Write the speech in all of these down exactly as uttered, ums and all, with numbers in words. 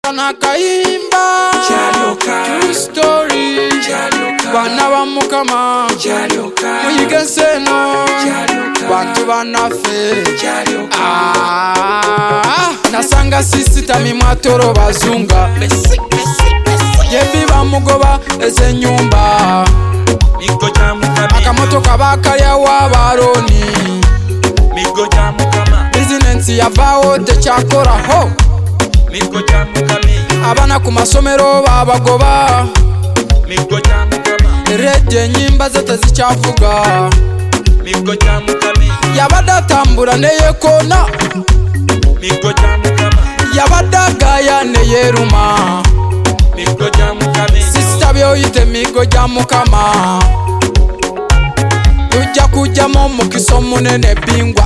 Nakayimba true story bana ba mukama muyige seno bantu banafe ah nasanga sisi tami mwatoro bazunga yebi bamugoba eze nyumba akamoto kabakaya wabaroni migo ja mukama business yavaho techakora ho migo ja mukami abana ku masomero babagoba migo ja mukama redye nyimba zote zicyavuga migo ja mukami yabadatambura neye kona migo ja mukama yabadagaya neye ruma migo ja mukami sister byo yite migo ja mukama ujya kujyamo mukiso munene bingwa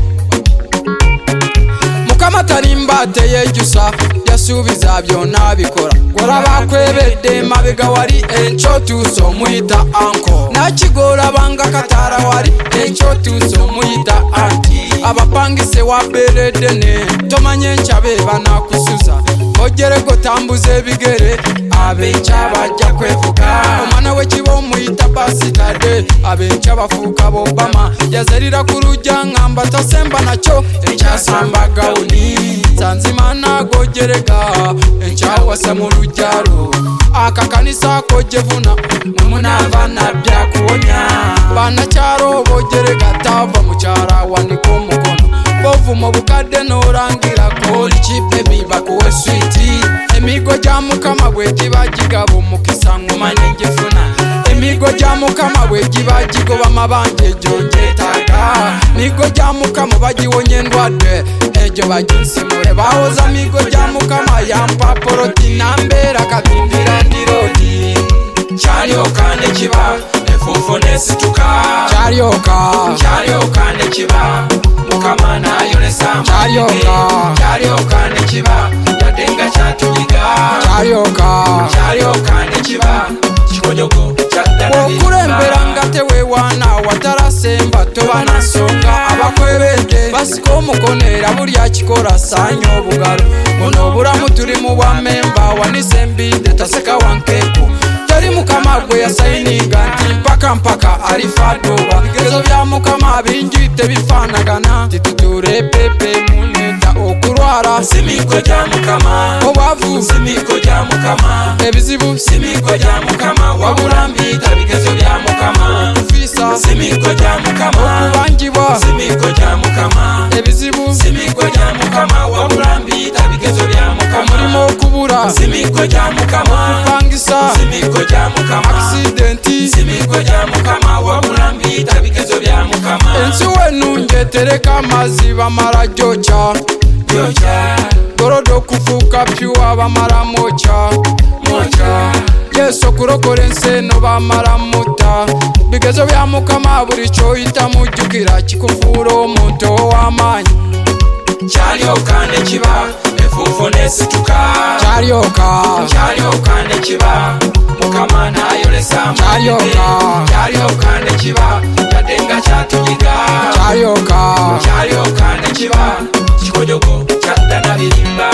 mukama tarimba teye jusa yasubiza byo nabikora gora bakwebede mabega wari encho tuso muhita anko nakigora banga katara wari encho tuso muhita anti abapangise wa beredene tomanye nchabe banakusuza ogere gotambuze bigere abencha bajya kwevuga umwana we kibo muhita basikade abencha bafuka bobama yazarira kurujya nkamba tasemba nacyo ecyasamba gauni zanzimana gogerega encha wasa mu rujyaro aka kanisa kojevuna mumunavana bya kuonya bana cyaro bogerega tava mu cyara wandiko mukono bovumo bukade norangira ko chipe biba ko sweetie emigo ja mukama bweji bagigabo mukisangu manenge funa emigo ja mukama bweji bagigo bamabanje jonje taga migo ja mukama bagiwonye ndwade ejo bajinsimure bahoza migo ja mukama yampa protein ambera katindira ndirodi charyoka ne kiba efufo nesituka charyoka charyoka ne kiba mukama nayo nesamba charyoka charyoka ne kiba yadenga cyatugiga charyoka charyoka ne kiba kikonyogo cyadana okurembera ngatewe wana watarasemba tobana songa abakwebede basiko mukonera burya kikora sanyo bugaro ono buramu turi mu bamemba wanisembi detaseka wankeko tari mukama gwe yasayininga nti mpaka mpaka arifadoba bigezo bya mukama binjite bifanagana tituture pepe muneta okurwara simiko ja mukama obavu simiko ja mukama ebizibu simiko ja mukama waburambi tabigezo bya mukama ufisa simiko ja mukama okubanjibwa simiko ja mukama ebizibu simiko ja mukama waburambi tabigezo bya mukama omulimo okubura simiko ja mukama pangisa simiko ja mukama accidenti simiko ja mukama waburambi tabigezo bya mukama ensi wenu njetereka amazi bamara jocha jocha gorodo kufuka pyuwa bamara mocha mocha yeso kurokora enseno bamara muta bigezo bya mukama buri cyo itamujukira kikufuro omuntu w'amanyi charyoka ne kiba efufo nesituka charyoka charyoka ne kiba mukama nayo lesamba charyoka charyoka ne kiba yadenga cyatugiga charyoka charyoka ne kiba kikonyogo cyadana birimba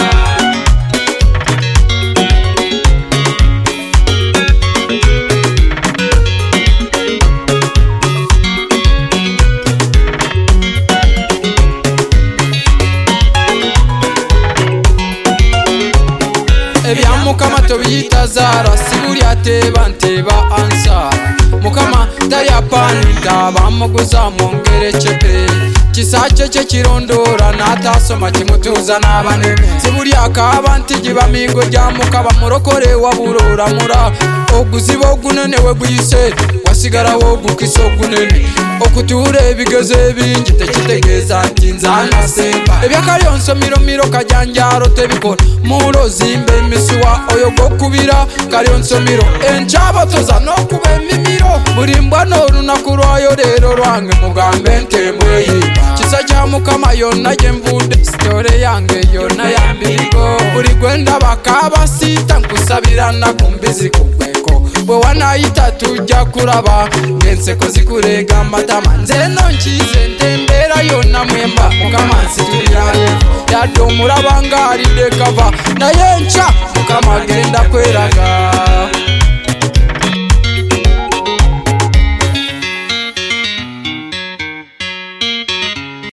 ebya mukama tobiyita zara siburi ateba nteba ansara mukama tari apanita bamuguza mongerechepe kisache cye kirondora natasoma kimutuza nabaneme siburi akabanti gibamigo rya mukaba murokore waburora mura oguzibo gunene we buyise wasigara wo gukisogunene okuture bigeze bingi tekitegeza ntinzana semba ebyakayonso miro miro kajanjaro tebikora muro zimbe misuwa oyo gokubira kayonso miro enchaba toza no kube mimiro burimbwa no runakurwayo rero rwange mugambe ntemweyi kisa cya mukama yona jemvude story yange yona yambigo buri gwenda bakaba sita nkusabirana kumbizi kubweko bwe wanayita tujya kuraba kava ngenseko zikurega amatama nze nonkize ntembera yona mwemba mukama nsiturira yadde omulaba ng'alidde kava naye nca mukama